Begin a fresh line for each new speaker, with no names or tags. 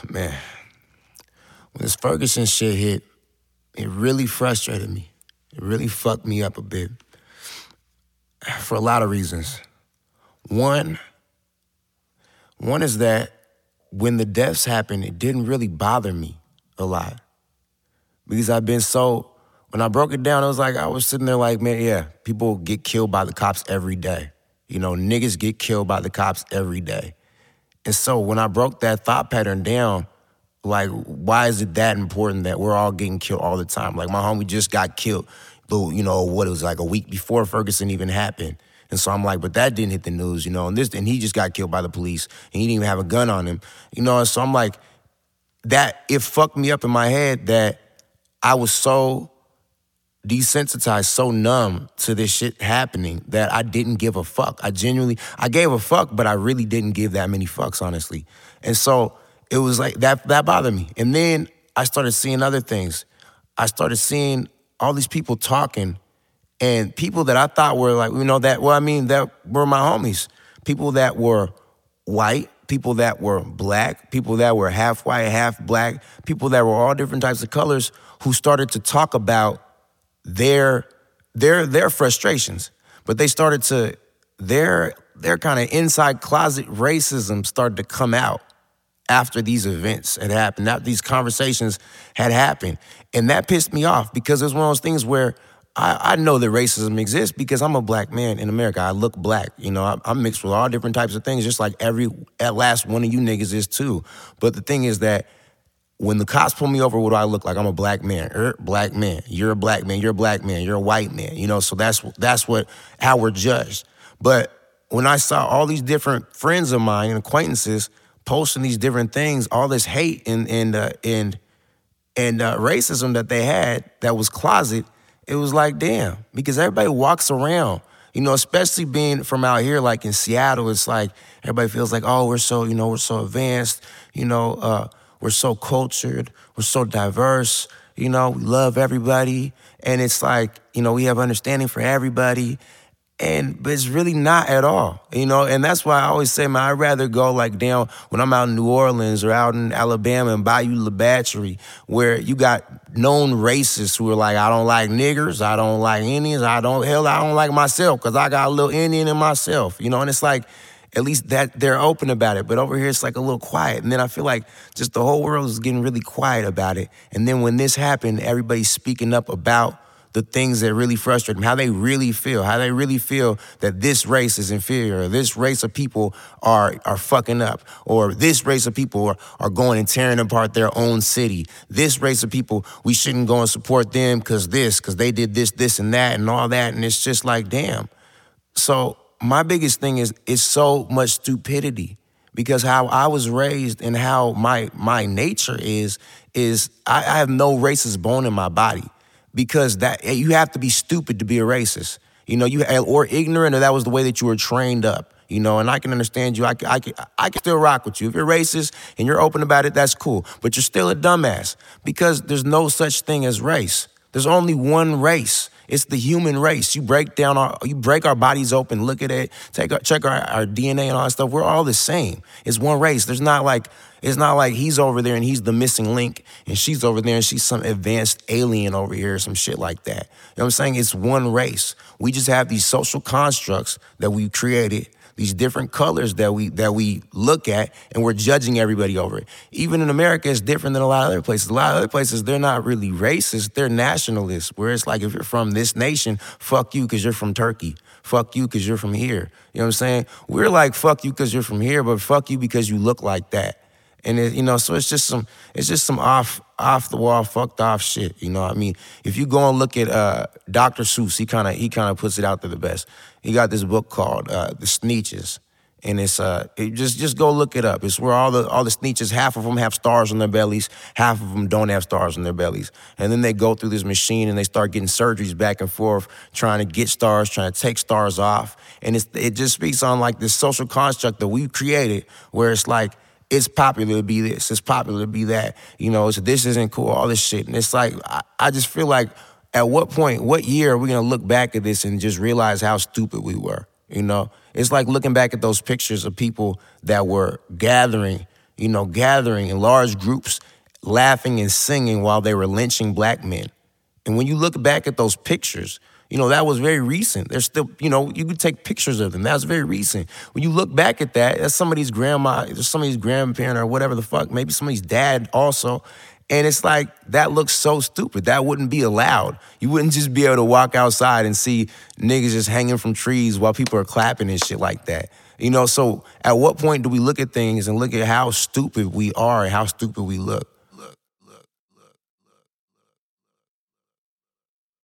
Man, when this Ferguson shit hit, it really frustrated me. It really fucked me up a bit for a lot of reasons. One is that when the deaths happened, it didn't really bother me a lot because when I broke it down, it was like I was sitting there like, man, yeah, people get killed by the cops every day. You know, niggas get killed by the cops every day. And so when I broke that thought pattern down, like, why is it that important that we're all getting killed all the time? Like, my homie just got killed, you know, what it was like a week before Ferguson even happened. And so I'm like, but that didn't hit the news, you know, and he just got killed by the police, and he didn't even have a gun on him, you know. And so I'm like, it fucked me up in my head that I was so desensitized, so numb to this shit happening that I didn't give a fuck. I gave a fuck, but I really didn't give that many fucks, honestly. And so it was like, that bothered me. And then I started seeing other things. I started seeing all these people talking, and people that I thought were like, that were my homies. People that were white, people that were black, people that were half white, half black, people that were all different types of colors, who started to talk about their frustrations. But they started to, their kind of inside closet racism started to come out after these events had happened, after these conversations had happened. And that pissed me off, because it was one of those things where I know that racism exists because I'm a black man in America. I look black. You know, I'm mixed with all different types of things, just like at last one of you niggas is too. But the thing is that when the cops pull me over, what do I look like? I'm a black man. Black man. You're a black man. You're a black man. You're a white man. You know, so that's how we're judged. But when I saw all these different friends of mine and acquaintances posting these different things, all this hate and racism that they had that was closet, it was like, damn, because everybody walks around, you know, especially being from out here, like in Seattle, it's like everybody feels like, oh, we're so advanced, we're so cultured, we're so diverse, we love everybody. And it's like, we have understanding for everybody. But it's really not at all, and that's why I always say, man, I'd rather go like down when I'm out in New Orleans or out in Alabama and Bayou La Battery, where you got known racists who are like, I don't like niggers, I don't like Indians, I don't like myself because I got a little Indian in myself, and it's like, at least that they're open about it. But over here, it's like a little quiet. And then I feel like just the whole world is getting really quiet about it. And then when this happened, everybody's speaking up about the things that really frustrate them, how they really feel that this race is inferior, or this race of people are fucking up, or this race of people are going and tearing apart their own city. This race of people, we shouldn't go and support them because they did this, and that, and all that. And it's just like, damn. So my biggest thing is so much stupidity, because how I was raised and how my nature is I have no racist bone in my body. Because that you have to be stupid to be a racist, or ignorant, or that was the way that you were trained up, and I can understand you. I can still rock with you. If you're racist and you're open about it, that's cool. But you're still a dumbass, because there's no such thing as race. There's only one race. It's the human race. You break our bodies open, look at it, check our DNA and all that stuff. We're all the same. It's one race. It's not like he's over there and he's the missing link, and she's over there and she's some advanced alien over here or some shit like that. You know what I'm saying? It's one race. We just have these social constructs that we've created, these different colors that we look at, and we're judging everybody over it. Even in America, it's different than a lot of other places. A lot of other places, they're not really racist, they're nationalists, where it's like, if you're from this nation, fuck you because you're from Turkey. Fuck you because you're from here. You know what I'm saying? We're like, fuck you because you're from here, but fuck you because you look like that. And so it's just some off the wall, fucked off shit. I mean, if you go and look at Dr. Seuss, he kind of puts it out there the best. He got this book called The Sneetches, and it's just go look it up. It's where all the Sneetches, half of them have stars on their bellies, half of them don't have stars on their bellies, and then they go through this machine and they start getting surgeries back and forth, trying to get stars, trying to take stars off, and it just speaks on like this social construct that we've created, where it's like, it's popular to be this, it's popular to be that, so this isn't cool, all this shit. And it's like, I just feel like, at what point, what year are we gonna look back at this and just realize how stupid we were? It's like looking back at those pictures of people that were gathering gathering in large groups, laughing and singing while they were lynching black men. And when you look back at those pictures, that was very recent. There's still, you could take pictures of them. That was very recent. When you look back at that, that's somebody's grandma, somebody's grandparent or whatever the fuck, maybe somebody's dad also. And it's like, that looks so stupid. That wouldn't be allowed. You wouldn't just be able to walk outside and see niggas just hanging from trees while people are clapping and shit like that. So at what point do we look at things and look at how stupid we are and how stupid we look?